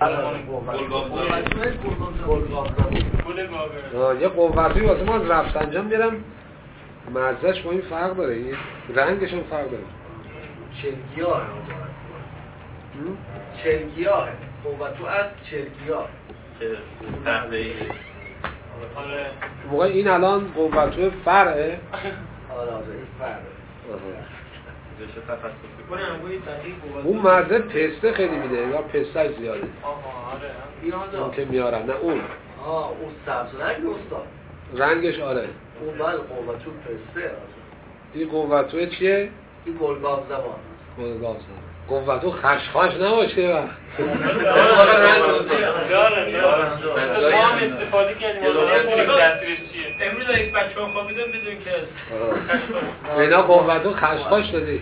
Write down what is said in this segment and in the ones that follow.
یه قوتی واسه ما رفسنجان میرم مرزش با این فرق داره، این رنگش هم فرق داره. چرگیاه قوتو از چرگیاه که تحویل موقع این الان قوتو فرعه؟ آره این فرعه اون مرزه پسته خیلی میده یا پسته زیاده آره اون که میارن نه اون اون سبز رنگ استاد رنگش آره اون بله قوتو پسته این قوتو چیه؟ این گلگاف زمان گلگاف زمان قوتو خشخاش نباشه وقت ما استفاده کردیم امروز اگه بچه ها خوابیدن بدون که اینا قوتو خشخاش دادی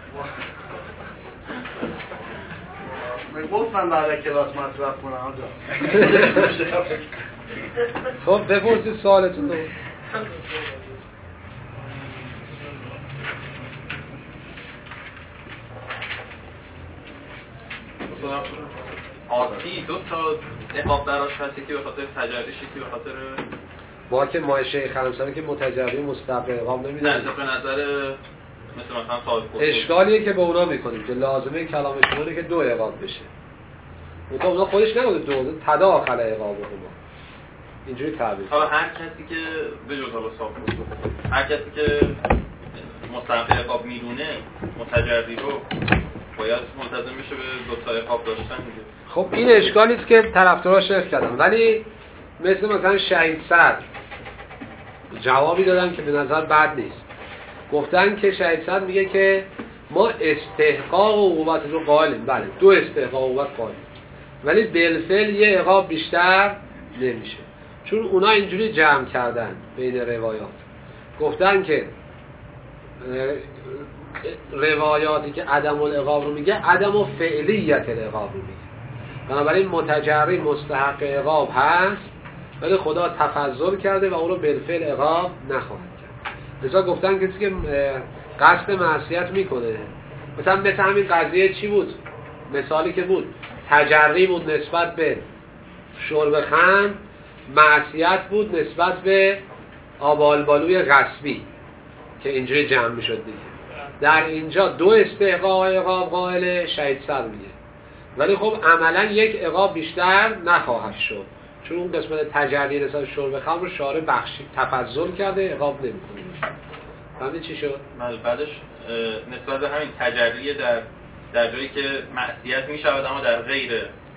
من گفتم بعد کلاس مصرف کنم آجا خب بپرسید سوالتون رو آتی دو تا نقاب براش هست که به خاطر تجربیش که به خاطر با که ماه شیخ همسانه که متجربی مستقل اقام نمیدن به نظر مثلا صاحب اشکالیه که به اونا میکنیم که لازمه کلام شماره که دو اقام بشه اونا خودش نگوده دو تدا آخر اقام بکنه اینجوری تعبیر حالا هر کسی که به جز حالا صاحب هر کسی که مستقل اقام میدونه متجربی رو باید منتظم میشه به دو تا اقام داشتن دیگه. خب این اشکالیست که طرفدارا شرک کردن ولی مثلا شهید صدر جوابی دادن که به نظر بد نیست گفتن که شهید صدر میگه که ما استحقاق عقوبت رو قائلیم بله دو استحقاق عقوبت قائلیم ولی بالفعل یه عقاب بیشتر نمیشه چون اونا اینجوری جمع کردن بین روایات گفتن که روایاتی که عدم العقاب رو میگه عدم و فعلیت العقاب رو میگه بنابراین متجری مستحق عقاب هست ولی خدا تفضل کرده و اون رو بالفعل عقاب نخواهد کرد لذا گفتن کسی که قصد معصیت میکنه مثل همین قضیه چی بود مثالی که بود تجری بود نسبت به شرب خمر معصیت بود نسبت به آبالبالوی غصبی که اینجوری جمع میشد دیگه در اینجا دو استحقاق عقاب قائل شهید صدر میگه ولی خب عملا یک عقاب بیشتر نخواهد شد چون اون قسمت تجری نسبت شرب خمر رو شارع بخشی تفضل کرده عقاب نمیکنه فهمید چی شد؟ بعدش نسبت به همین تجری در جایی که معصیت میشود اما در غیر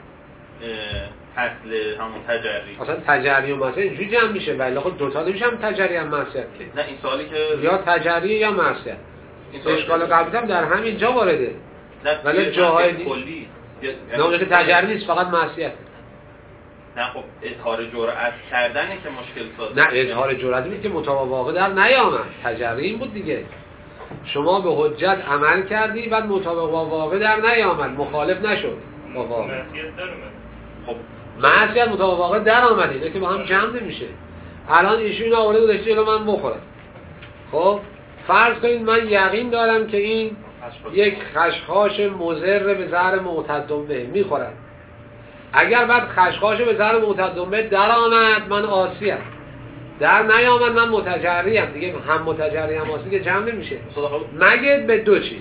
اصل همون تجری اصلا تجری و معصیت اینجوری جمع میشه ولی خب دو تا نمیشه هم تجری هم معصیت که نه این سوالی که یا تجری یا معصیت اشکال قبلی هم در همین جا وارده ولی جاهای کلی نه اونجا که تجری نیست فقط معصیت نه خب اظهار جرأت کردنه که مشکل سازه نه اظهار جرأت نیست که مطابق واقع در نیامد تجری این بود دیگه شما به حجت عمل کردی بعد مطابق واقع در نیامد مخالف نشد با واقع خب معصیت مطابق واقع در آمد اینه که با هم جمع نمیشه الان ایشون آورده و داشته من بخورم خب فرض کنید من یقین دارم که این یک خشخاش مضر به زهر معتدم به میخورم اگر بعد خشخاش به زهر معتدم به در آمد من عاصیم در نیامد من متجریم دیگه هم متجری هم عاصی که جمع نمیشه مگه به دو چیز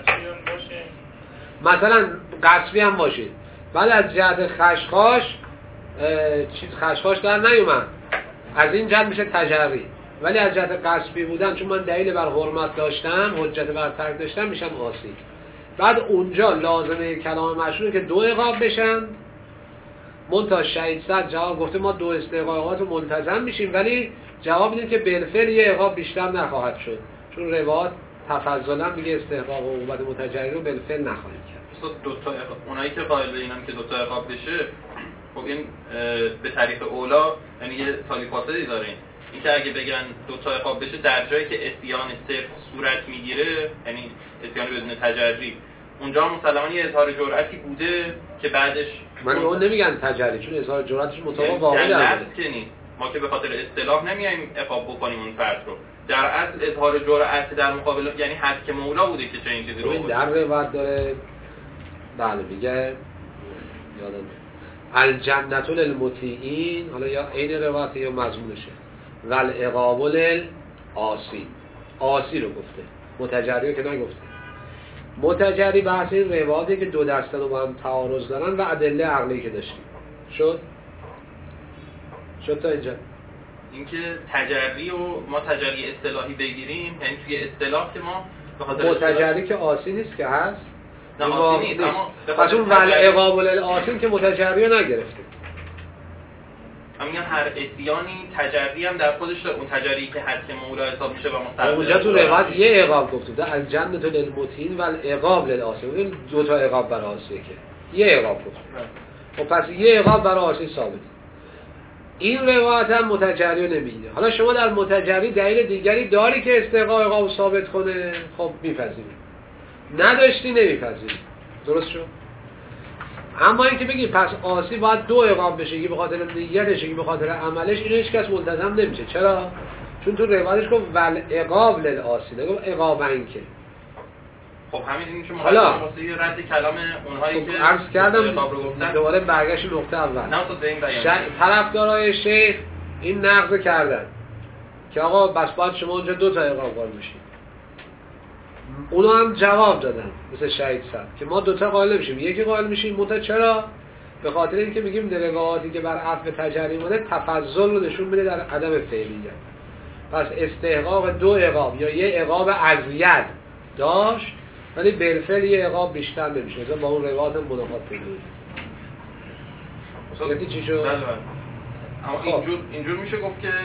مثلا قصبی هم باشید بعد از جهت خشخاش خشخاش در نیومد از این جهت میشه تجری ولی از جهت قصبی بودن چون من دلیل بر حرمت داشتم حجت بر ترک داشتم میشم عاصی بعد اونجا لازمه کلام مشروع که دو عقاب بشن منتها شهید صدر جواب گفته ما دو استحقاقات رو ملتزم میشیم ولی جواب میدیم که بالفعل یه عقاب بیشتر نخواهد شد چون روایات تفضلا میگه استحقاق و عقوبت متجری رو بالفعل نخواهید کرد دو تا اونایی که قائل به اینن که دو تا عقاب بشه خب این به طریق اولا یعنی یه سالی فاصله داره این که اگه بگن دو تا عقاب بشه در جایی که اسیان صرف صورت میگیره یعنی اسیان بدون تجری اونجا مسلماً یه اظهار جرأتی بوده که بعدش من اون نمیگن تجری چون اظهار جرأتش مطابق واقع در که نیست ما که به خاطر اصطلاح نمیایم عقاب بکنیم اون فرد رو در اصل اظهار جرأت در مقابل یعنی حد که مولا بوده که چه این چیزی رو این در روایت داره بله میگه یادم الجنة للمطیعین، حالا یا عین روایت یا مضمونشه، و العقاب للعاصین. عاصی رو گفته، متجری رو که نگفته. متجری بحث این روایاتی که دو دستن رو با هم تعارض دارن و ادله عقلی که داشتیم. شد تا اینجا. اینکه تجری و ما تجری اصطلاحی بگیریم، یعنی توی اصطلاح که ما به خاطر متجری که عاصی نیست که هست، نه عاصی نیست، اما پس اون والعقاب للعاصین که متجری رو نگرفته. همین هر اسیانی تجری هم در خودش داره، اون تجری که حد مولا حساب میشه و مستقل. اونجا تو روایت یه عقاب گفته، از الجنة للمطیعین و العقاب للعاصین. این دو تا عقاب برای عاصیه که یه عقاب گفته. خب پس یه عقاب برای عاصی ثابت. این روایت هم متجری رو نمیگه. حالا شما در متجری دلیل دیگری داری که استحقاق عقاب ثابت کنه، خب میپذیری. نداشتی نمیپذیری. درست شد؟ اما اینکه بگی پس عاصی باید دو عقاب بشه، یکی به خاطر نیتش، یکی به خاطر عملش، اینو هیچ کس ملتزم نمیشه. چرا؟ چون تو روایتش گفت والعقاب للعاصی، نگفت عقابن که. خب همین این که مقدمه واسه رد کلام اونهایی که عرض کردم دوباره برگشت نقطه اول. طرفدارای شیخ این نقض کردن که آقا بس باید شما اونجا دو تا عقاب قائل بشید. اونا هم جواب دادن مثل شهید صد که ما دو تا قائل نمیشیم، یکی قائل میشیم. منتها چرا؟ به خاطر اینکه میگیم در روایاتی که بر عطف تجری اومده تفضل رو نشون میده در عدم فعلیت. پس استحقاق دو عقاب یا یه عقاب ازید داشت ولی بالفعل یه عقاب بیشتر نمیشه. مثلا با اون روایت هم منافات پیدا میشه. چی شد؟ اما اینجور میشه گفت که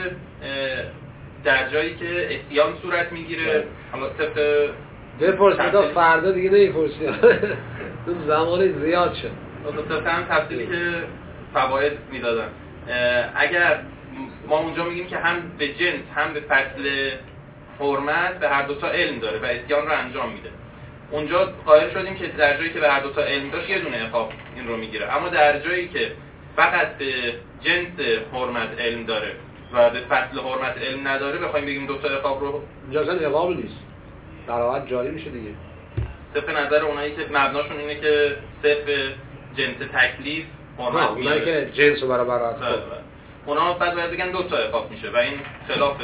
در جایی که اسیان صورت میگیره، حالا طبق بپرسید تا فردا دیگه نمیپرسید. اون زمان زیاد شد. طبق هم تفصیلی که فواید میدادن، اگر ما اونجا میگیم که هم به جنس هم به فصل حرمت به هر دوتا علم داره و اسیان رو انجام میده، اونجا قائل شدیم که در جایی که به هر دوتا علم داشت یه دونه عقاب این رو میگیره. اما در جایی که فقط به جنس حرمت علم داره و به فصل حرمت علم نداره، بخوایم بگیم دوتا عقاب رو، اینجا اصلا عقاب نیست، قرائت جاری میشه دیگه. طبق نظر اونایی که مبناشون اینه که صرف جنس تکلیف حرمت میاره، اونایی که جنس رو برابر هست، اونا بعد باید بگن دوتا عقاب میشه و این خلاف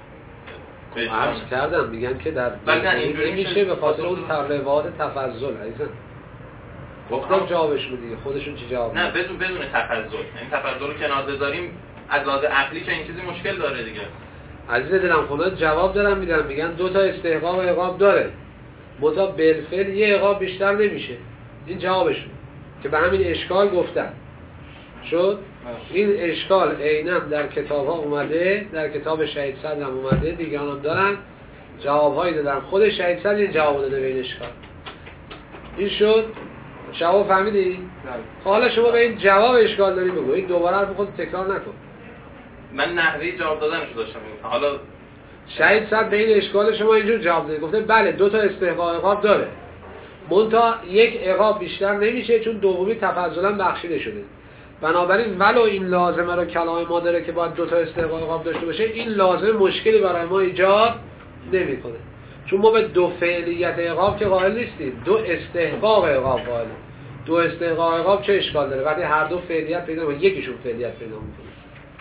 عرض کردم. میگن که در اینجوری میشه به خاطر اون روایات تفضل. عزیزم گفتم جوابش میدی، خودشون چی جواب نه بدون تفضل. این تفضل رو کنار بذاریم، از لحاظ عقلی چه این چیزی مشکل داره دیگه. عزیز دلم خدا جواب دارم میدم، میگن دو تا استحقاق و عقاب داره، متا بالفعل یه عقاب بیشتر نمیشه. این جوابشون که به همین اشکال گفتن شد. این اشکال عیناً در کتاب ها اومده، در کتاب شهید صدر هم اومده، دیگران هم دارن جوابهایی دادن. خود شهید صدر این جواب داده به این اشکال. این شد جواب، فهمیدی؟ حالا شما به این جواب اشکال داری بگو، این دوباره حرف خود تکرار نکن. من نحوه جواب دادنشو داشتم. حالا شهید صدر به این اشکال شما اینجور جواب داده، گفته بله دو تا استحقاق عقاب داره، منتها یک عقاب بیشتر نمیشه چون دومی تفضلا بخشیده شده. بنابراین ولو این لازمه رو کلام ما داره که باید دو تا استحقاق عقاب داشته باشه، این لازمه مشکلی برای ما ایجاد نمیکنه، چون ما به دو فعلیت عقاب که قائل نیستیم، دو استحقاق عقاب قائلیم. دو استحقاق عقاب چه اشکال داره وقتی هر دو فعلیت پیدا کنه، یکیشون فعلیت پیدا میکنه.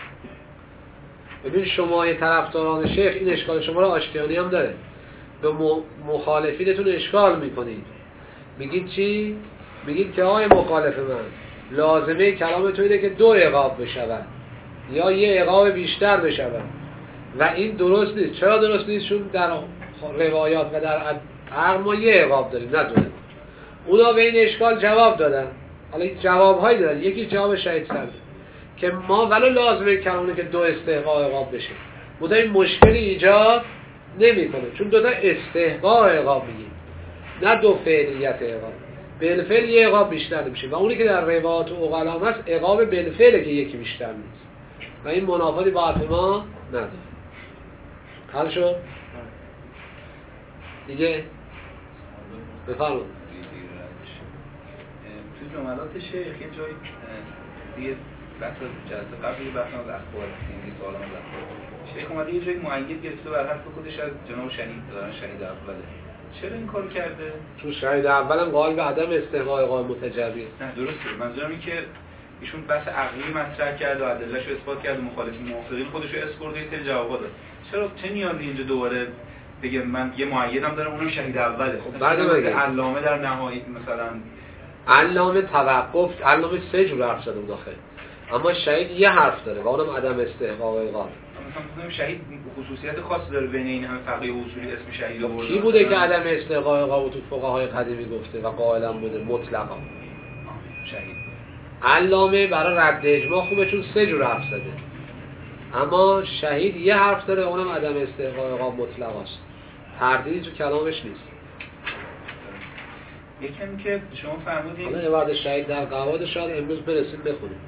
ببین شما طرفداران شیخ این اشکال شما رو آشتیانی هم داره، به مخالفینتون اشکال میکنید، میگید چی؟ میگید که آقای مخالف من لازمه کلام تو اینه که دو عقاب بشود یا یه عقاب بیشتر بشود و این درست نیست. چرا درست نیست؟ چون در روایات و در عقل ما یه عقاب داریم نه دو. اونا به این اشکال جواب دادن. حالا این جوابهایی دادن. یکی جواب شهید صدر که ما ولو لازمه کلامه که دو استحقاق عقاب بشه، منتها این مشکلی ایجاد نمیکنه چون دو تا استحقاق عقاب میگیم نه دو فعلیت عقاب. بالفعل یه عقاب بیشتر نمیشه و اونی که در روایات عقلا هست عقاب بالفعله که یکی بیشتر نیست و این منافاتی با حرف ما نداره. حل شد؟ دیگه بفرمایید. تو جملات شیخ یه جایی دیگه بحث جلسه قبل یه بحث از اخبار این سوال از اخبار شیخ اومده یه جایی معید گرفته بر حرف خودش از جناب شهید اوله. چرا این کار کرده؟ چون شهید اولم قائل به عدم استحقاق قائل متجری. نه درسته، منظورم این که ایشون بحث عقلی مطرح کرد و ادله‌شو اثبات کرد و مخالفین موافقین خودشو اسکورد و سری جوابا داد. چرا چه نیازی اینجا دوباره بگم من یه معیدم دارم اونم شهید اوله؟ خب بعد علامه در نهایی مثلا علامه توقف، علامه 3 جور حرف زده داخل، اما شهید یه حرف داره و اونم عدم استحقاق عقاب. مثلا شهید خصوصیت خاصی داره بین این همه فقیه و اصولی اسم شهید آورده. کی بوده که عدم استحقاق عقاب تو فقهای قدیمی گفته و قائلا بوده مطلقا؟ شهید. علامه برای رد اجماع خوبه چون 3 جور حرف زده، اما شهید یه حرف داره اونم عدم استحقاق عقاب مطلقاست، تردیدی تو کلامش نیست. یکم که شما فرمودید حالا عبارت شهید در قواعد شاید امروز برسیم بخونیم.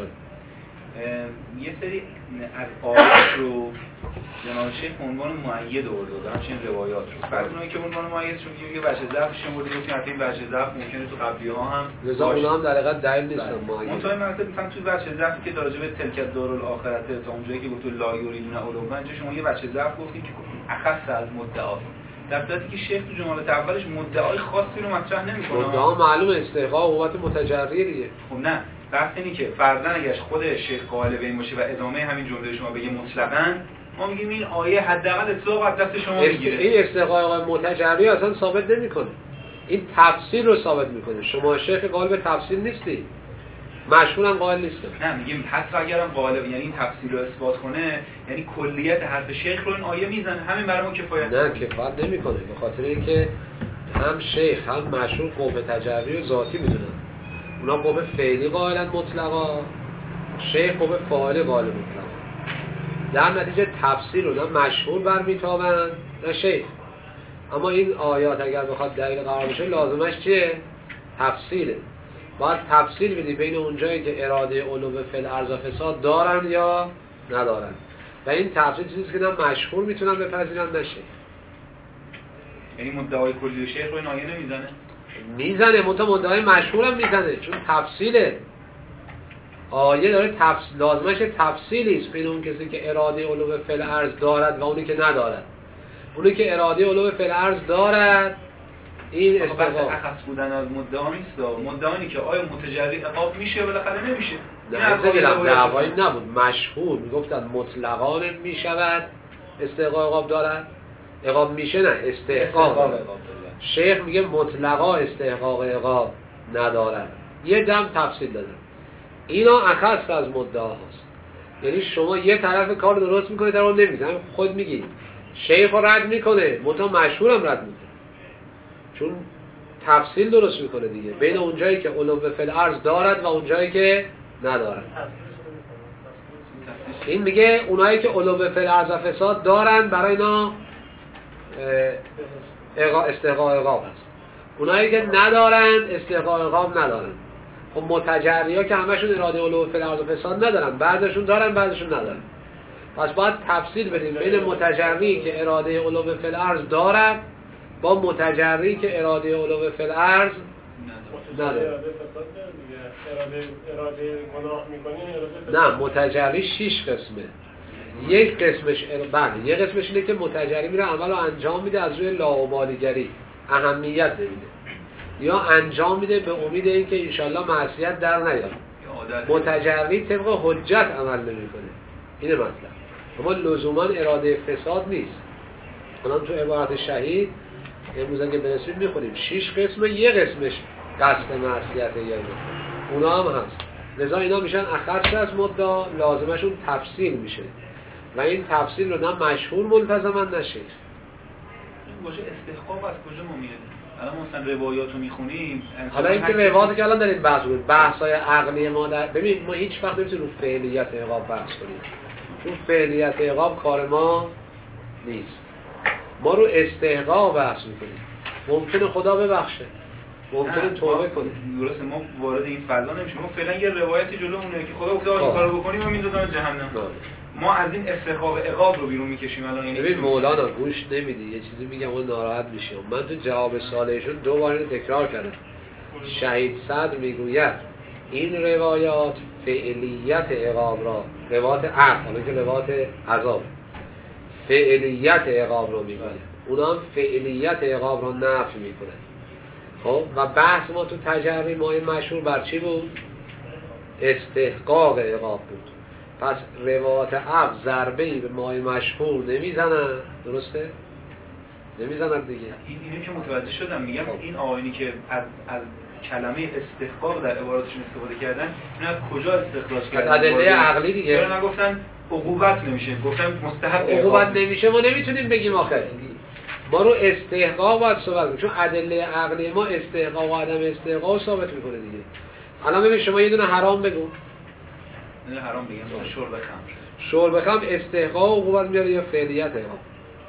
یه سری از آیات رو جناب شیخ عنوان مؤید آورده، همچنین روایات رو. بعد اونایی که عنوان مؤید شون یه بچه ضعف شمرده بود که این بچه ضعف ممکنه تو قبلی‌ها هم لذا اونها هم در حقیقت دلیل نیستن مؤید. منتها مثلا توی بچه ضعفی که راجع به تلک دارالآخرته تا اونجایی که گفت لا یریدون علوا، اینجا شما یه بچه ضعف گفتید که اخص از مدعا، در صورتی که شیخ تو جملات اولش مدعای خاصی رو مطرح نمی‌کنه. مدعا معلومه استحقاق قوت متجری دیگه. خب نه، بحث اینه که فرضاً اگه خود شیخ قائل به این باشه و ادامه همین جمله شما بگه مطلقاً، ما میگیم این آیه حداقل اطلاق از دست شما میگیره. این استحقاق متجری اصلا ثابت نمی‌کنه. این تفسیر رو ثابت می‌کنه. شما شیخ قائل به تفسیر نیستی. مشهورم قائل نیستم. نه میگیم حتی اگرم قائل یعنی این تفسیر رو اثبات کنه، یعنی کلیت حرف شیخ رو این آیه میزنه، همین برای ما کفایت. نه کفایت نمی‌کنه، به خاطر اینکه هم شیخ هم مشهور قوه تجری و ذاتی میدونن. اونا قوه فعلی قائلن مطلقا، شیخ قوه فاعل قائل مطلقا. در نتیجه تفسیر رو نه مشهور برمیتابند نه شیخ. اما این آیات اگر بخواد دلیل قرار بشه لازمش چیه؟ تفسیره. باید تفسیر بدی بین اونجایی که اراده علو فی الارض و فساد دارن یا ندارن، و این تفسیر چیزی که نه مشهور میتونن بپذیرن نه شیخ. یعنی مدعای کلی شیخ رو این آیه نمیزنه؟ میزنه، مدعای مشهورم میزنه چون تفصیله. آیه داره لازمش تفصیلی است بین اون کسی که اراده علو فی الارض دارد و اونی که ندارد. اونی که اراده علو فی الارض دارد این استحقاق اخص بودن از مدعا نیست. مدعانی که آیا متجری عقاب میشه یا بالاخره نمیشه. نه دعوایی نبود، مشهور میگفتن مطلقاً میشود استحقاق عقاب دارد، عقاب میشه نه استحقاق. شیخ میگه مطلقا استحقاق عقاب ندارد. یه دم تفصیل دادن. اینا اخص از مدعا هست. یعنی شما یه طرف کار درست میکنید در اون نمیزن، خود میگید شیخ رو رد میکنه، مشهورم رد میکنه چون تفصیل درست میکنه دیگه بین اونجایی که علو فی الارض دارد و اونجایی که ندارد. این میگه اونایی که علو فی الارض و فساد دارن برای اینا استحقاق عقاب هست، اونایی که ندارن استحقاق عقاب ندارن. خب متجری‌ها که همشون اراده علو فی الارض و فساد ندارن، بعضشون دارن بعضشون ندارن. پس باید تفصیل بدیم بین متجری که اراده علو فی الارض دارد با متجری که اراده علو فی الارض نداره. اراده گناه میکنه. نه متجری 6 قسمه. یک قسمش یه قسمش اینه که متجری میره عمل رو انجام میده از روی لاابالیگری، اهمیت نمیده، یا انجام میده به امید اینکه انشالله معصیت در نیاد. متجری طبق حجت عمل نمیکنه. اینه مطلب. اما لزوما اراده فساد نیست. الان تو عبارت شهید امروز اگه برسیم میخونیم 6 قسمه، یه قسمش قصد معصیت یا اونا هم هست. لذا اینا میشن اخص از مدعا، لازمشون تفصیل میشه و این تفصیل رو نه مشهور ملتزمن نه شیخ. این باشه استحقاق از کجا ما میاد؟ الان مثلا روایاتو میخونیم، حالا این که روایاتی که الان دارید بحث کنید، بحث‌های عقلی ما ببین ما هیچ وقت نمیتونیم رو فعلیت عقاب بحث کنیم چون فعلیت عقاب کار ما نیست. ما رو استحقاق بحث میکنیم. ممکنه خدا ببخشه، ممکنه توبه کنه. درسته، ما وارد این فضا نمیشیم. ما فعلا یه روایتی جلومونه که خدا گفته این کارو بکنیم و میندازن جهنم. ما از این استحقاق عقاب رو بیرون میکشیم الان. یعنی ببین مولانا گوش نمیدی، یه چیزی میگم اون ناراحت میشه. من تو جواب سالشون 2 بار اینو تکرار کردم. شهید صدر میگوید این روایات فعلیت عقاب را، روایات عقل، حالا که روایات عذاب، فعلیت عقاب رو میگه، اونا هم فعلیت عقاب رو نفی میکنه. خب و بحث ما تو تجری ماه مشهور بر چی بود؟ استحقاق عقاب بود. پس روایات عقل ضربه‌ای به مای مشهور نمیزنن، درسته؟ نمیزنن دیگه. اینو که متوجه شدم، میگم این آیینی که از کلمه استحقاق در عباراتشون استفاده کردن، اینا از کجا استخراج کردن؟ از ادله عقلی دیگه. چرا نگفتن عقوبت نمیشه، گفتن مستحق عقوبت نمیشه؟ ما نمیتونیم بگیم آخه. ما رو استحقاق باید ثابت کنیم، چون ادله عقلی ما استحقاق و عدم استحقاق ثابت میکنه دیگه. الان ببین شما یه دونه حرام بگو. نه حرام بگم شرب خمر. شرب خمر استحقاق و عقوبت میاره یا فعلیت عقاب؟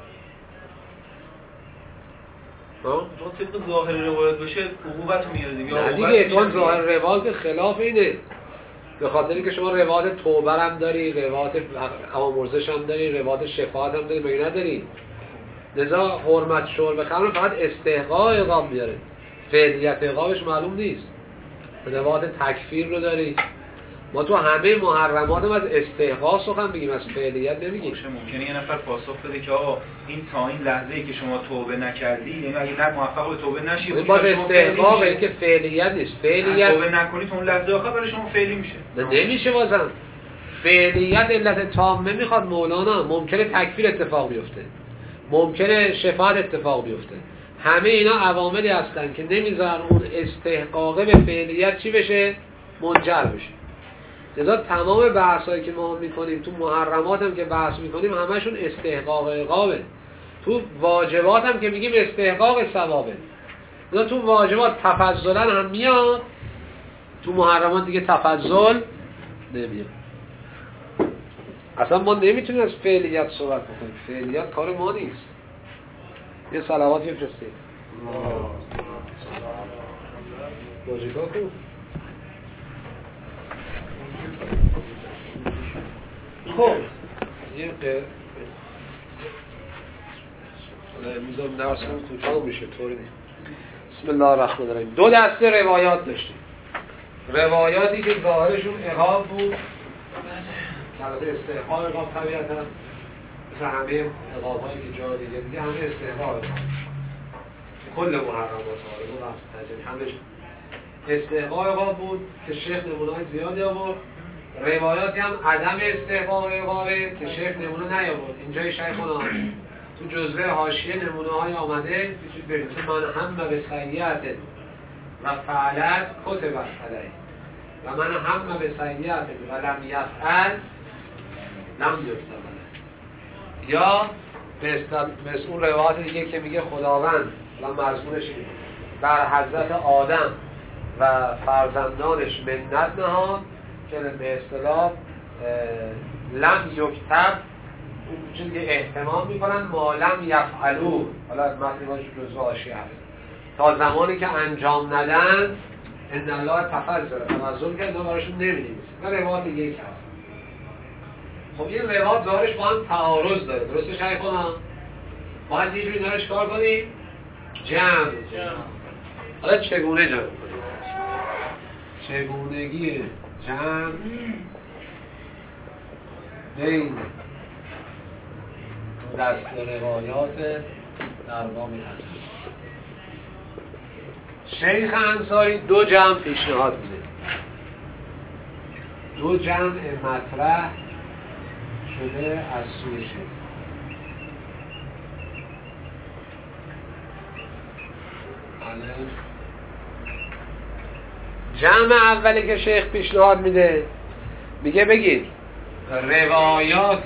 با طبق ظاهر روایت باشه عقوبت میاره دیگه. نه دیگه، چون ظاهر روایت خلاف اینه. به خاطری که شما روایت توبه هم داری، روایت آمرزش هم داری، روایت شفاعت هم داری، مگه نداری؟ لذا حرمت شرب خمر فقط استحقاق عقاب میاره، فعلیت عقابش معلوم نیست. روایت تکفیر رو داری. ما تو همه محرمات هم از استحقاق سخن بگیم، از فعلیت نمیگیم. ممکنه یه نفر پاسخ بده که آقا این تا این لحظه‌ای که شما توبه نکردی، یعنی اگه نه موفق به توبه نشی، باز استحقاق این که فعلیت نیست. فعلیت توبه نکنید اون لحظه آخر برای شما فعلی میشه. نمیشه بازم. فعلیت علت تامه میخواد مولانا. ممکنه تکفیر اتفاق بیفته، ممکنه شفاعت اتفاق بیفته. همه اینا عواملی هستن که نمیذارن اون استحقاقه به فعلیت چی بشه؟ منجر بشه. لذا تمام بحثایی که ما میکنیم تو محرمات هم که بحث میکنیم همشون استحقاق عقابه. تو واجبات هم که میگیم استحقاق ثوابه. لذا تو واجبات تفضلا هم میاد، تو محرمات دیگه تفضل نمیاد. اصلا ما نمیتونیم از فعلیت صحبت بکنیم. فعلیت کار ما نیست. یه صلوات بفرستید. واجبا کو خب یه میزم درسمون کوتاه میشه طوری نیست. بسم الله الرحمن الرحیم. دو دسته روایات داشتیم. روایاتی که ظاهرشون عقاب بود، البته استحقاق عقاب طبیعتا مثل همه عقاب‌هایی که جای دیگه همه استحقاق عقاب، کل محرمات بود همش استحقاق عقاب بود که شیخ نمونه‌های زیادی آورد. روایاتی هم عدم استحقاق عقابه که شیخ نمونه نیاورد. اینجای شیخنا تو جزوه حاشیه نمونه‌های آمده ببینید من هم به سیئات و فعلت کتبت علیه و من هم به سیئات و لم یفعل لم یکتب علیه. یا به اون روایات دیگه که میگه خداوند و مضمونش اینه بر حضرت آدم و فرزندانش منت نهاد که به اصطلاح لم یکتب اون چیزی که احتمال میکنن ما لم یفعلو، حالا مطلباش جزء حاشیه هست، تا زمانی که انجام ندن ان الله تفضل کرد براشون نمی‌نویسه و روایت یک هست. خب این روایت ظاهرش با هم تعارض داره، درسته شیخانا؟ باید یه جوری دارش کار کنیم جمع. حالا چگونه جمع کنیم؟ چگونگی جمع بین دست روایات در باب حدیث. شیخ انصاری دو جمع پیشنهاد میده، دو جمع مطرح شده از سوی شیخ. جمع اولی که شیخ پیشنهاد میده میگه بگید روایات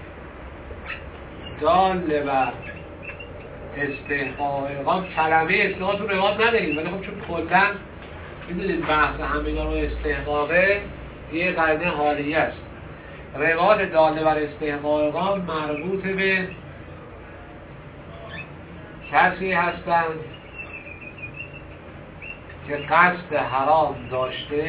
دال بر استحقاق عقاب، کلمه استحقاق تو روایات نداریم ولی خب چون کلا میدونید بحث همینا رو استحقاقه یه قرینه حالیه است. روایات دال بر استحقاق عقاب مربوط به کسی هستند که قصد حرام داشته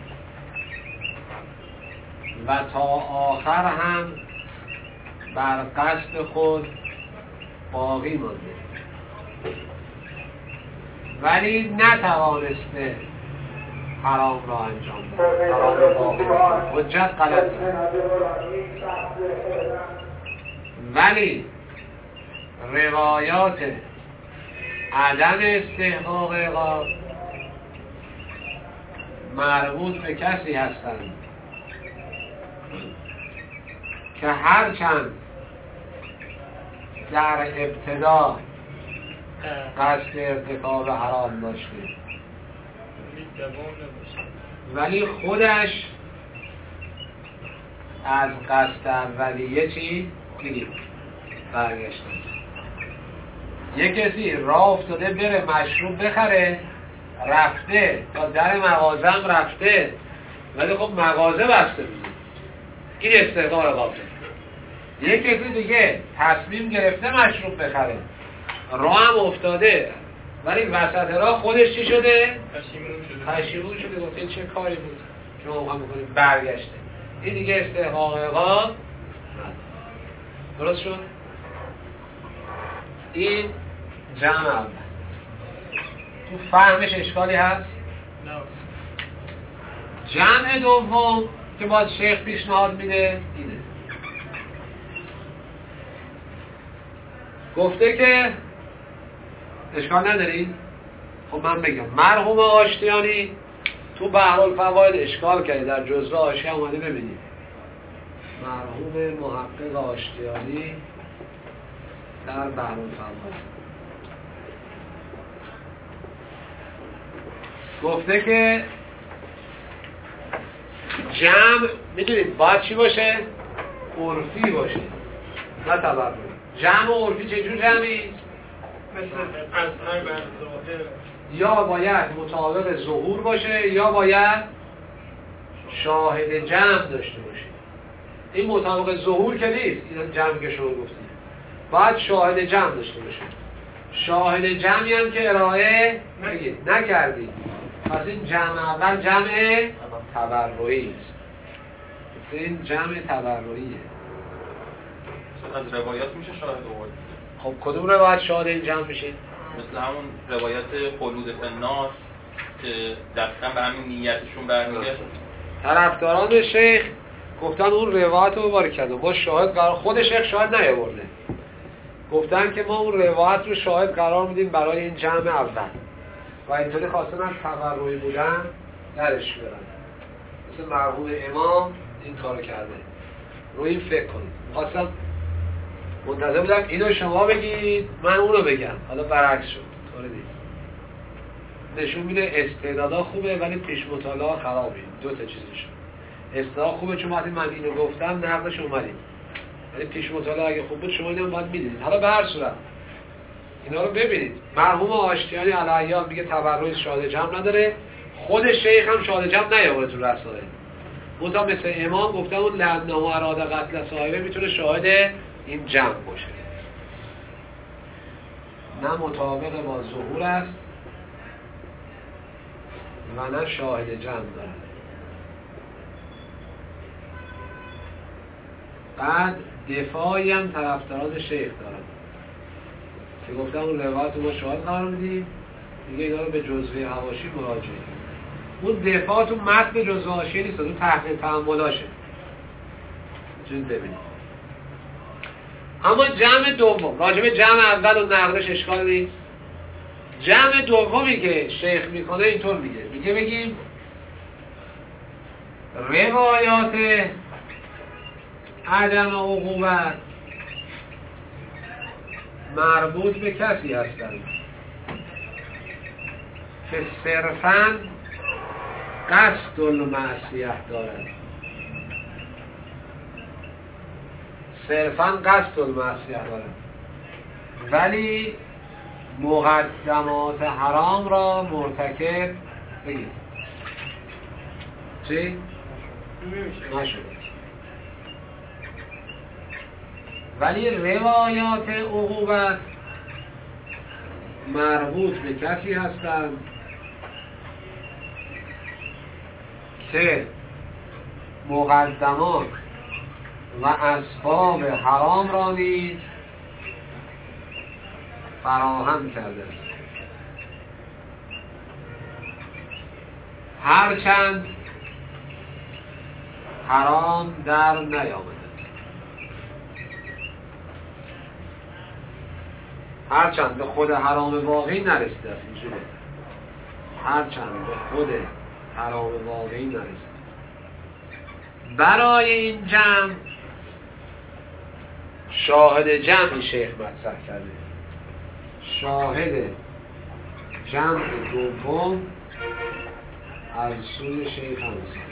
و تا آخر هم بر قصد خود باقی مانده ولی نتوانسته حرام را انجام دهد، حرام را باقی مانده، حجت غلط است. ولی روایات عدم استحقاق عقاب مربوط به کسی هستند که هرچند در ابتدا قصد ارتکاب حرام داشته ولی خودش از قصد اولیه چی؟ بگید برگشته. یک کسی راه افتاده بره مشروب بخره، رفته تا در مغازم رفته ولی خب مغازه بسته بود، این استحقاق قابله. یک کسی دیگه تصمیم گرفته مشروب بخره، راه هم افتاده ولی وسط راه خودش چی شده؟ پشیمون شده، گفته این چه کاری بود که ما هم بکنیم، برگشته. این دیگه استحقاق عقاب درست شد؟ این جمع اول. تو فهمش اشکالی هست؟ نه. جمع دوم که باز شیخ پیشنهاد میده اینه، گفته که اشکال ندارید؟ خب من بگم مرحوم آشتیانی تو بحرالفواید اشکال کرده، در جزوه حاشیه اومده ببینید. مرحوم محقق آشتیانی در بحرالفواید گفته که جمع میدونید باید چی باشه؟ عرفی باشه نه تبرعی. جمع و عرفی چجور جمعی؟ مثل از بر ظاهر یا باید مطابق ظهور باشه یا باید شاهد جمع داشته باشه. این مطابق ظهور که نیست، این جمع که شما گفتید، باید شاهد جمع داشته باشه. شاهد جمعی هم که ارائه نکردید، پس این جمع اول جمع تبرعی است. این جمع تبرعیه. از روایات میشه شاهد آورد. خب کدوم روایت شاهد این جمع میشه؟ مثل همون روایت خلود فنار که دقیقا به همین نیتشون برمیگرد. طرفداران شیخ گفتن اون روایت رو باری کردن، ما شاهد قرار، خود شیخ شاهد نیاورده، گفتن که ما اون روایت رو شاهد قرار میدیم برای این جمع اول و اینطوری خواستن از تبرعی بودن درش برن. مثل مرحوم امام این کارو کرده. رو این فکر کنید. خواستم منتظر بودم اینو شما بگید من اونو بگم، حالا برعکس شد. طوری نیست. نشون میده استعدادا خوبه ولی پیش مطالعه خرابه. دو تا چیزش. استعداد خوبه چون وقتی من اینو گفتم نقدش اومدید. ولی پیش مطالعه اگه خوب بود شما اینو باید میدیدید. حالا به هر صورت اینا رو ببینید. مرحوم آشتیانی علیه میگه تبرع شاهد جمع نداره، خود شیخ هم شاهد جمع نیاورده تو رسائل. منتها مثل امام گفتن اون لعنه و اراده قتل صاحبه میتونه شاهد این جمع باشه. نه مطابق با ظهور است و نه شاهد جمع داره. بعد دفاعی هم طرفداران شیخ دارن که گفتم اون روایت رو ما شاهد قرار میدیم، دیگه اینا رو به جزوه حواشی مراجعه. اون دفاع تو متن جزوه حواشی نیست، تو تحقیق تأملاشه. چون ببینید. اما جمع دوم، راجب جمع اول و نقدش اشکال نیست. جمع دومی که شیخ میکنه اینطور میگه بگیم روایات عدم عقوبت مربوط به کسی هستند که صرفاً قصد المعصیت دارد. صرفاً قصد المعصیت دارد ولی مقدمات حرام را مرتکب بگید چی؟ نشده. ولی روایات عقوبت مربوط به کسی هستند که مقدمات و اسباب حرام را نیز فراهم کرده است، هرچند حرام در نیامده. هرچند به خود حرام واقعی نرسیده است، اینجوره. هرچند به خود حرام واقعی نرسد. برای این جمع شاهد جمعی شیخ مطرح کرده. شاهد جمع دوم از سوی شیخ انصاری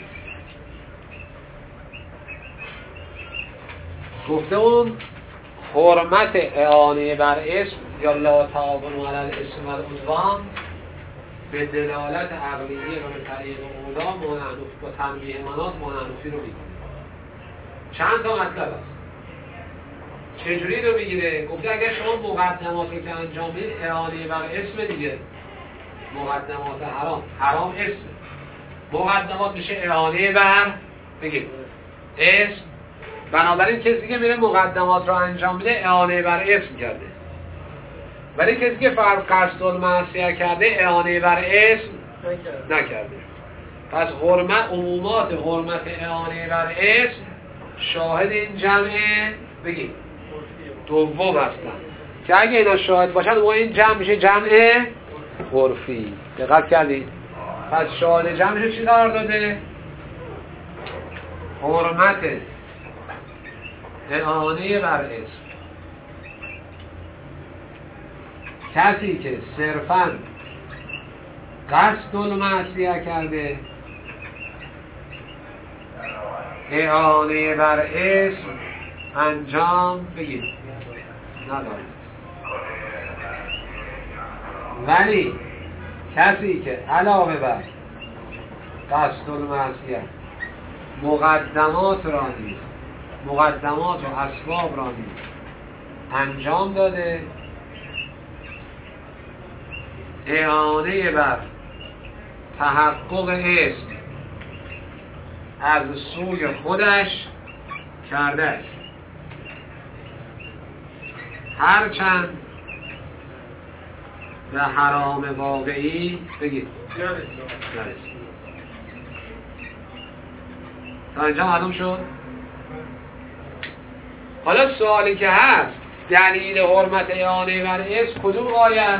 گفته اون حرمت اعانه بر اسم یا لا تعاونوا علی الاسم والعدوان به دلالت عقلیه و به طریق اولا مانعنوف با تنبیه منات مانعنوفی رو میکنه. چند تا مطلب است. چجوری رو میگیره؟ گفته اگر شما مقدمات رو که انجام بدید اعانه بر اسم دیگه، مقدمات حرام اسم، مقدمات میشه اعانه بر بگید اسم. بنابراین کسی که میره مقدمات رو انجام میده اعانه بر اسم کرده، ولی کسی که فرض قصد المعصیه کرده اعانه بر اسم نکرده. پس عمومات حرمت اعانه بر اسم شاهد این جمعه بگید دوم هستن که اگه اینا شاهد باشن و این جمع میشه جمع عرفی. دقت کردید؟ پس شاهد جمعش چی قرار داده؟ حرمت اعانه بر اسم. کسی که صرفاً قصد المعصیه کرده اعانه بر اسم انجام بگید نداره. ولی کسی که علاوه بر قصد المعصیه مقدمات را نیز، مقدمات و اسباب را نیز انجام داده اعانه بر تحقق اسم از سوی خودش کرده است، هرچند به حرام واقعی بگید نرسید. تا اینجا معلوم شد؟ حالا سوالی که هست دلیل حرمت اعانه بر اسم کدوم آیه؟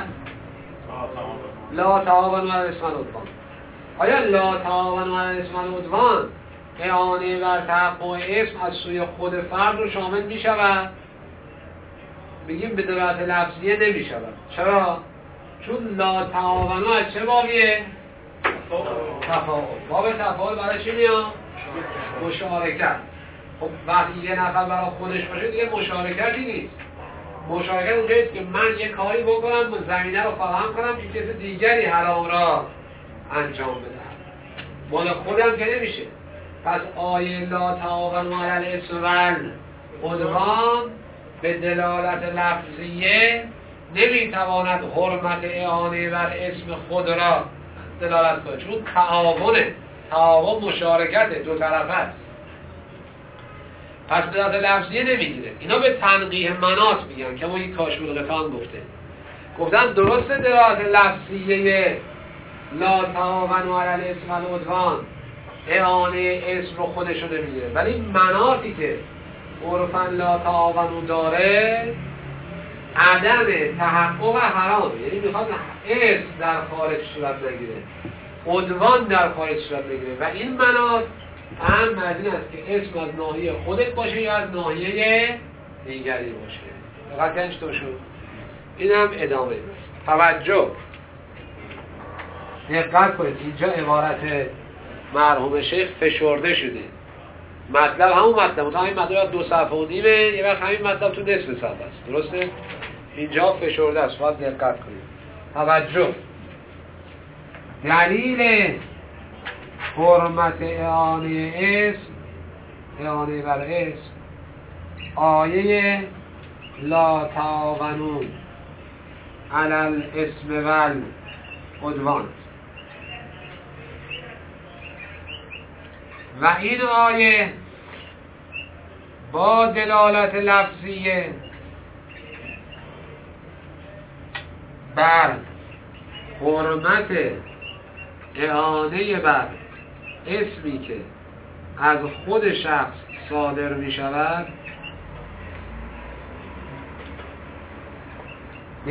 لا تعاونوا علی الاسم والعدوان. آیا لا تعاونوا علی الاسم والعدوان اعانه بر تحقق اسم از سوی خود فرد رو شامل می شود؟ بگیم به دلالت لفظیه نمی شود. چرا؟ چون لا تعاونوا از چه بابیه؟ تفاعل. باب تفاعل برای چی میاد؟ مشارکت. خب وقتی یه نفر برای خودش باشه دیگه مشارکتی نیست. مشارکت اونجاییست که من یه کاری بکنم زمینه رو فراهم کنم که کسی دیگری حرام را انجام بدم، مال خودم که نمیشه. پس آیه لا تعاونوا علی الاسم والعدوان به دلالت لفظیه نمیتواند حرمت اعانه بر اسم خود را دلالت کنه، چون تعاون مشارکت دو طرفه است. پس به دلالت لفظیه نمیگیره. اینا به تنقیح مناط میگن که ما این کاشف‌الغطان گفتن درست دلالت لفظیه لا تعاونوا علی الاسم والعدوان اعانه اسم رو خودشو نمیگیره، ولی مناطی که عرفاً لا تعاونوا داره عدم تحقق حرام، یعنی میخواد اسم در خارج صورت نگیره، عدوان در خارج صورت نگیره. و این مناط اهم از این است که اسم از ناحیه خودت باشه یا از ناحیه دیگری باشه. فقط اینش تو شد. این هم ادامه. توجه، دقت کنید، اینجا عبارت مرحوم شیخ فشرده شده. مطلب همون مطلب، تا این مطلب 2 صفحه و نیمه، یه وقت همین مطلب تو نصف صفحه است. درسته؟ اینجا فشرده است. فقط دقت کنید. توجه، دلیل حرمت اعانه بر اسم آیه لا تعاونوا علی الاسم والعدوان و این آیه با دلالت لفظیه بر حرمت اعانه بر اسمی که از خود شخص صادر می شود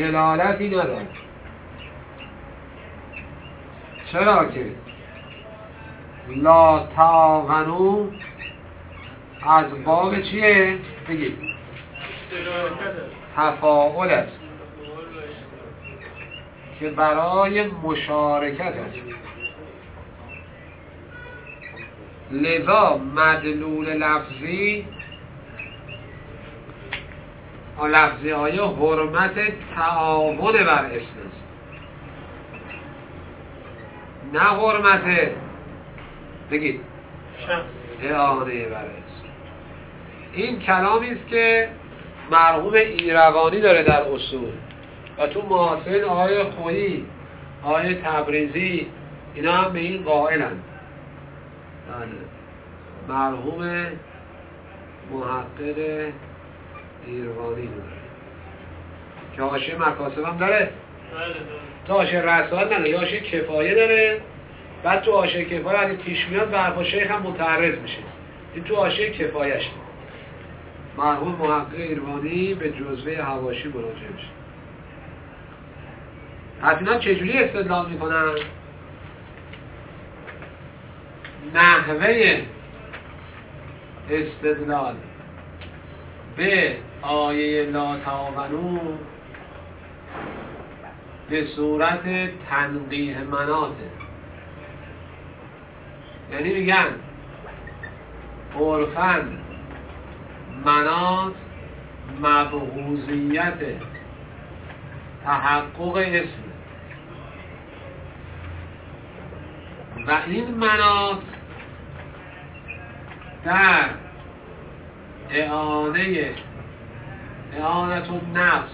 دلالتی ندارد. چرا که لا تعاونوا از باب چیه؟ بگید تفاعل است که برای مشارکت است. لذا مدلول لفظی های حرمت تعاون بر اسم است، نه حرمت بگید اعانه بر اسم. این کلامی است که مرحوم ایروانی داره در اصول و تو معاصرین آقای خویی، آقای تبریزی، اینا هم به این قائلن. مرحوم محقق ایروانی داره که حاشیه مکاسب هم داره، تو حاشیه رسائل نداره، یا حاشیه کفایه داره. بعد تو حاشیه کفایه اگه پیش میاد به حرف شیخ هم متعرض میشه. این تو حاشیه کفایه‌اش. مرحوم محقق ایروانی به جزوه حواشی مراجعه میشه. پس اینا چجوری استدلال میکنن؟ نحوه استدلال به آیه لا تعاونوا به صورت تنقیح مناطه، یعنی میگن عرفاً مناط مبغوضیت تحقق اسم و این مناط در اعانت النفس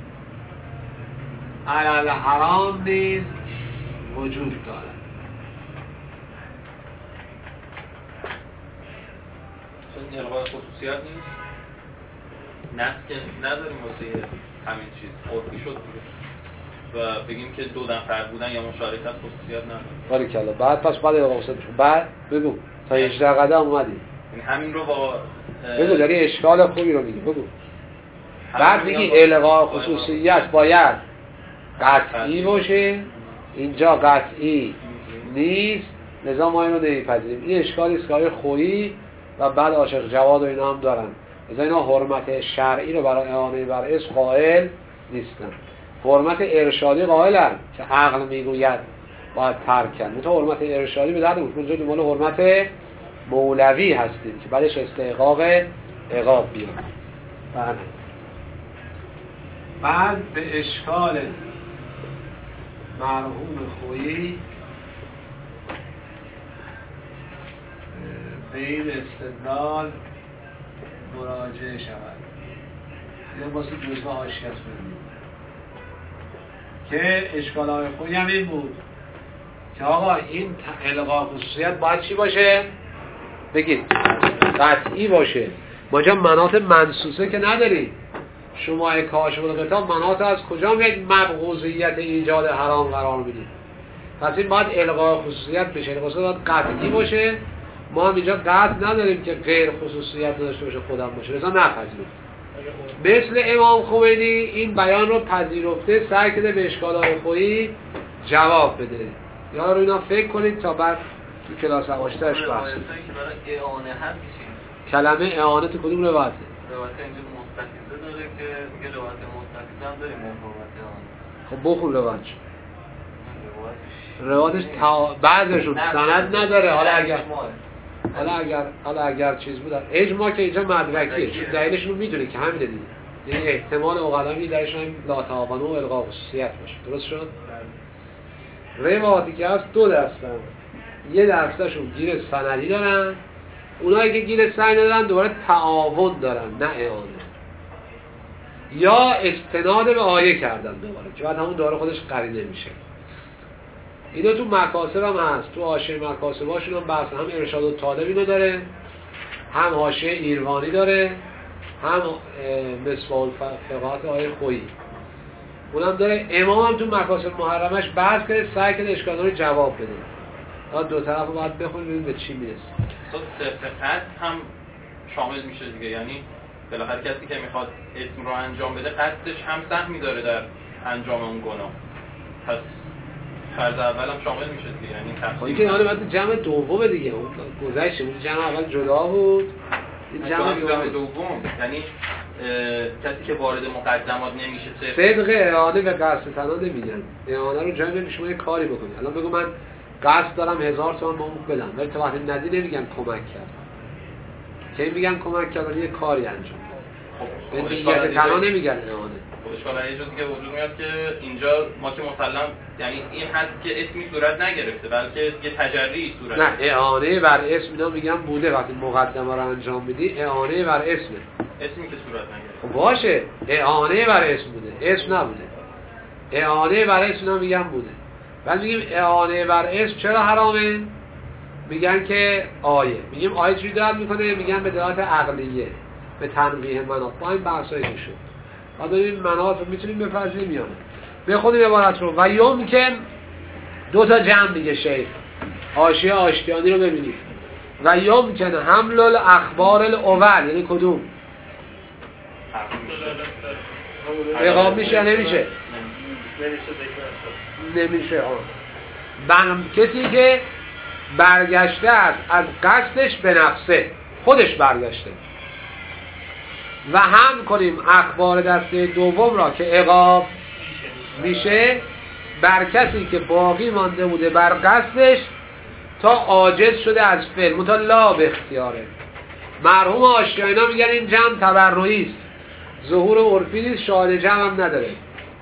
علی الحرام نیز وجود دارد. چون الغای خصوصیت نیست، نفس که نداریم واسه همین چیز عرفی شد و بگیم که دو نفر بودن یا مشارکت خصوصیت نداره. باریکلا. بعد الغای خصوصیت بعد بگو تا 18 قدم اومدی. یعنی همین رو با بگو، داری اشکال خوبی رو میگی، بگو. بعد میگی الغای خصوصیت باید قطعی باشه، اینجا قطعی نیست، لذا ما اینو نمیپذیریم. این اشکالی است که آقای خویی و بعد عاشق جواد و اینا هم دارن. لذا اینا حرمت شرعی رو برای اعانه بر اسم قائل نیستن. حرمت ارشادی قائلن که عقل میگوید باید ترک کرد. مثلا حرمت ارشادی به درد اونجا دنبال حرمت مولوی هستیم که بعدش استحقاق عقاب بیاد. بله. بعد به اشکال مرحوم خویی به این استدلال مراجعه شود. این واسه جزوه حاشیه ببینیم که اشکال‌های خویی هم این بود که آقا این الغای خصوصیت باید چی باشه؟ بگید قطعی باشه. ما جا مناط منصوصه که نداریم. شما کاشف الغطا مناط از کجا میاد مبغوضیت ایجاد حرام قرار میدید؟ پس این باید الغای خصوصیت بشه. الغای خصوصیت قطعی باشه. ما هم اینجا قطع نداریم که غیر خصوصیت داشته باشه خودم باشه، لذا نپذیریم. مثل امام خمینی این بیان رو پذیرفته، سعی کرده به اشکالات خویی جواب بده. یا رو اینا فکر کنید تا بعد تو کلاس حواشی‌اش بحث. که برای اعانه هم میشه. کلمه اعانه تو کدوم روایته؟ روایت اینجا مستفیضه داره که میگه روایت مستفیضه هم داریم روایت اعانه. خب بخون روایتش. روایتش بعضشون سند نداره. حالا اگر چیز بود اجماع که اینجا مدرکیه، چون دلیلش رو میدونه که همینه دیگه. یعنی احتمال عقلامی درش هم لا تعاونوا و الغای خصوصیت باشه. درست شد؟ روایتی که هست دو دستن. یه دستشون گیر سندی دارن، اونایی که گیر سندی دارن دوباره تعاون دارن نه اعانه. یا استناد به آیه کردن دوباره که بعد همون دوباره خودش قرینه میشه. اینا تو مکاسب هم هست. تو حاشیه مکاسب هاشون هم بحث هم ارشاد الطالب اینو داره، هم حاشیه ایروانی داره، هم مصباح الفقهات آیه خویی اونم داره. امام هم تو مکاسب محرمش بحث کرده، سعی کرده اشکالا رو جواب بده. تا دو طرف رو باید بخونیم ببینیم به چی میرسه. صفت هم شامل میشه دیگه، یعنی بالاخره کسی که میخواد اسم رو انجام بده قصدش هم سهمی داره در انجام اون گناه. پس فرض اولم شامل میشه دیگه، یعنی خب این که حالا بعد جمع دوم دیگه، اون گذشته اون جمع اول جدا بود، این جمع دوم یعنی کسی که وارد مقدمات نمیشه صدق اعانه به قصد تنها نمیگن. اعانه رو جایی بگی شما یه کاری بکنی. الان بگو من قصد دارم 1000 تومان به اون بدم، ولی تا وقتی ندی نمیگن کمک کرد. کی میگن کمک کرد؟ یه کاری انجام. به نیت تنها نمیگن اعانه. خب اشکال یه چیزی که وجود میاد که اینجا ما که مسلم یعنی این هست که اسمی صورت نگرفته بلکه یه تجری صورت. نه اعانه بر اسم اینا میگن بوده، وقتی مقدمه رو انجام میدی اعانه بر اسمه. اسمی که صورت نگرفته. خب باشه اعانه بر اسم بوده، اسم نبوده. اعانه بر اسم اینا میگن بوده. بعد میگیم اعانه بر اسم چرا حرامه؟ میگن که آیه. میگیم آیه چی دلالت میکنه؟ میگن به دلالت عقلیه، به تنقیح مناط. با این بحثایی که شد. بعد این مناط رو میتونیم بپذیریم یا نه. بخونیم عبارت رو. و یمکن دو تا جمع دیگه شیخ حاشیه آشتیانی رو ببینید. و یمکن حمل الاخبار الاول، یعنی کدوم؟ اقام میشه یا نمیشه؟ نمیشه. کسی که برگشته است از قصدش به نفسه، خودش برگشته، و هم کنیم اخبار دسته دوم را که عقاب میشه بر کسی که باقی مانده بوده بر قصدش تا عاجز شده از فعل مطلع به اختیاره. مرحوم آشتیانا میگن این جمع تبرعی است، ظهور عرفی نیست، شاهد جمع هم نداره.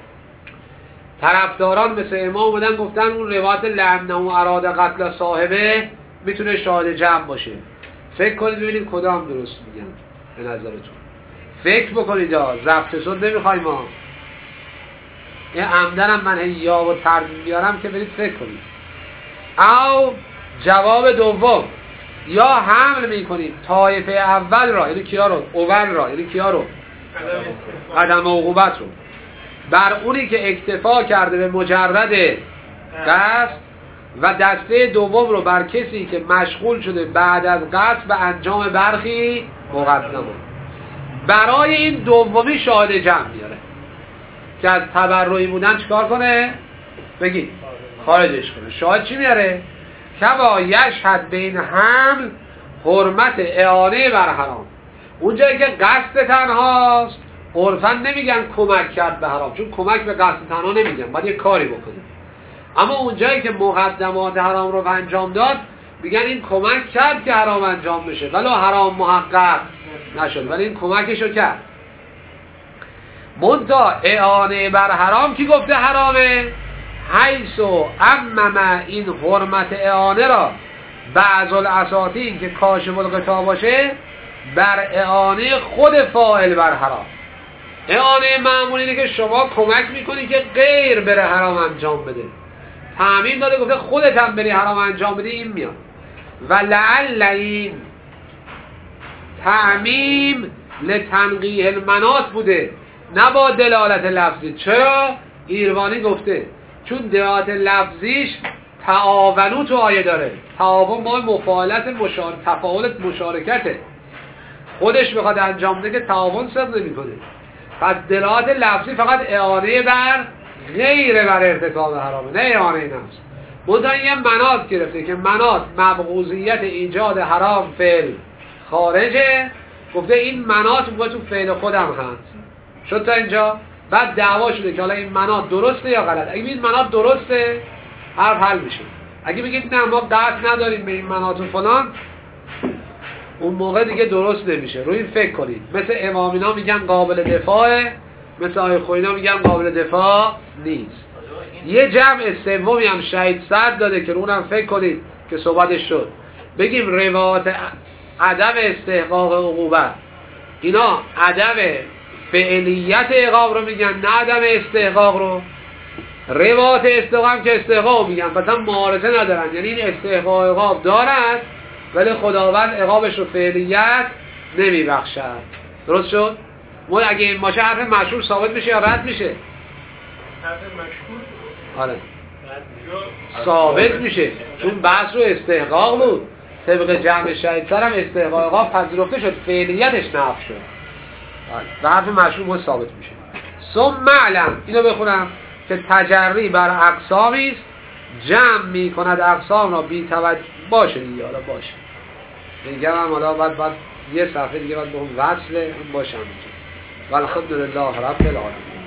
طرفداران مثل امام بودن گفتن اون روایت لعنه و اراده قتل صاحبه میتونه شاهد جمع باشه. فکر کنید ببینید کدام درست میگن به نظرتون. فکر بکنید ضبط صوت نمیخوایم ما. این عمدن هم من یا و ترمیم بیارم که برید فکر کنید. او جواب دوم، یا حمل میکنید طایفه اول را، یعنی کیا رو؟ اول را، یعنی کیا رو؟ عدم عقوبت رو، بر اونی که اکتفا کرده به مجرد قصد، و دسته دوم رو بر کسی که مشغول شده بعد از قصد به انجام برخی مقدمه. برای این دومی شاهد جمع بیاره که از تبرعی بودن چیکار کنه؟ بگید خارجش کنه. شاهد چی میاره؟ کوا یشهد بین حمل حرمت اعانه بر حرام. اونجایی که قصد تنهاست عرفاً نمیگن کمک کرد به حرام، چون کمک به قصد تنها نمیگن، باید یه کاری بکنه. اما اونجایی که مقدمات حرام رو انجام داد میگن این کمک کرد که حرام انجام بشه، ولو حرام محقق نشد ولی این کمکشو کرد. منتها اعانه بر حرام کی گفته حرامه؟ حیثو امم این حرمت اعانه را بعض الاساطین که کاشف الغطا باشه بر اعانه خود فاعل بر حرام. اعانه معمولی اینه که شما کمک میکنی که غیر بره حرام انجام بده. تعمیم داده گفته خودت هم بری حرام انجام بده، این میاد. و لعل این تعمیم لتنقیح المناط بوده، نه با دلالت لفظی. چرا؟ ایروانی گفته چون دلالت لفظیش تعاونو تو آیه داره. تعاون با مفاعلت تفاعلت مشارکته، خودش بخواد انجام بده که تعاون صدق نمی‌کنه. پس دلالت لفظی فقط اعانه بر غیر بر ارتکاب حرامه، نه اعانه نفس. منتها یه مناط گرفته که مناط مبغوضیت ایجاد حرام فعل خارجه، گفته این مناط موقع تو فعل خودم هست. شد تا اینجا؟ بعد دعوا شده که حالا این مناط درسته یا غلط. اگه این مناط درسته حرف حل میشه. اگه بگید نه ما قصد نداریم به این مناط و فلان، اون موقع دیگه درست نمیشه. روی این فکر کنید. مثل امامینا میگن قابل دفاعه، مثل آقای خوینا میگن قابل دفاع نیست. یه جمع سومی هم شهید صد داده که اونم فکر کنید که صحبتش شد. بگیم روایت عدم استحقاق عقوبت، اینا عدم فعلیت عقاب رو میگن نه عدم استحقاق رو. روایت استحقاق که استحقاق میگن، مثلا معارضه ندارن، یعنی این استحقاق عقاب دارد ولی خداوند عقابش رو فعلیت نمیبخشد. درست شد؟ ما اگه این باشه حرف مشهور ثابت میشه یا رد میشه؟ حرف مشهور آره ثابت میشه، چون بحث رو استحقاق بود. طبق جمع شهید سرم استحقاق عقاب پذیرفته شد، فعلیتش نفی شد و حرف مشهور ثابت میشه. ثم معلم، اینو بخونم که تجری بر اقسامی است جمع میکند اقسام را بی توجه باشه دیگه. حالا باشه دیگه هم حالا بعد یه صفحه دیگه بعد به اون وصله اون باشه همینجا. والحمدلله رب العالمین.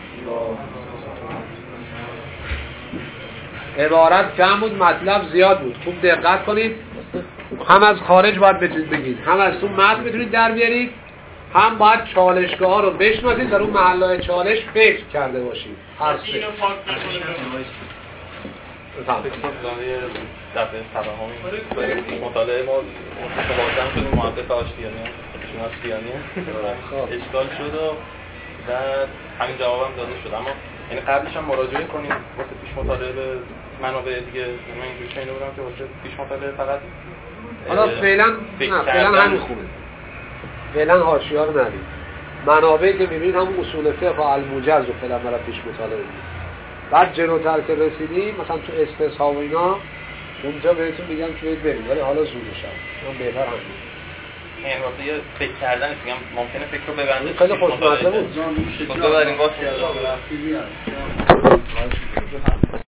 عبارت کم بود، مطلب زیاد بود. خوب دقت کنید، هم از خارج باید بتونید بگید، هم از تو متن بتونید در بیارید، هم باید چالشگاه ها رو بشناسید، در اون محلهای چالش فکر کرده باشید. هر سه دفعه تفاهمی مطالعه ما متفاوتم شد، محقق آشتیانی اشکال شد و بعد همین جوابم داده شد. اما یعنی قبلش هم مراجعه کنیم واسه پیش مطالعه به منابع دیگه. من اینجوری شنیده بودم که واسه پیش مطالعه فقط حالا فعلا همین خوبه، فعلا حاشیه‌ها رو ندید. منابعی که میبینید هم اصول فقه و الموجز رو فعلا برای پیش مطالعه می‌کنید. بعد جلوتر که رسیدیم مثلا تو استصحاب و اینا اونجا بهتون میگم که برید، ولی حالا زودش هم بهتر همین. این واسه یه فکر کردن میگم ممکنه فکر رو ببنده. خیلی خوشمزه بود. خب ببریم واسه